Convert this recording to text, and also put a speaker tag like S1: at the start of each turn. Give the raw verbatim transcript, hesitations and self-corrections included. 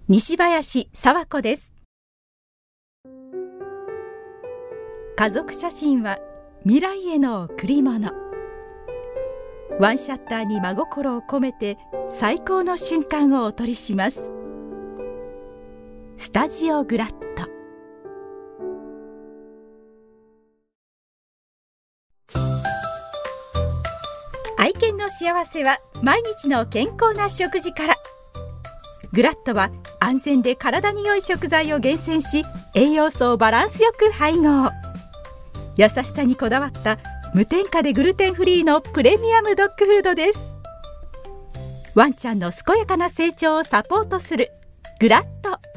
S1: 西林佐和子です。家族写真は未来への贈り物。ワンシャッターに真心を込めて最高の瞬間をお撮りします。スタジオグラット。愛犬の幸せは毎日の健康な食事から。グラットは安全で体に良い食材を厳選し、栄養素をバランスよく配合。優しさにこだわった無添加でグルテンフリーのプレミアムドッグフードです。ワンちゃんの健やかな成長をサポートするグラット。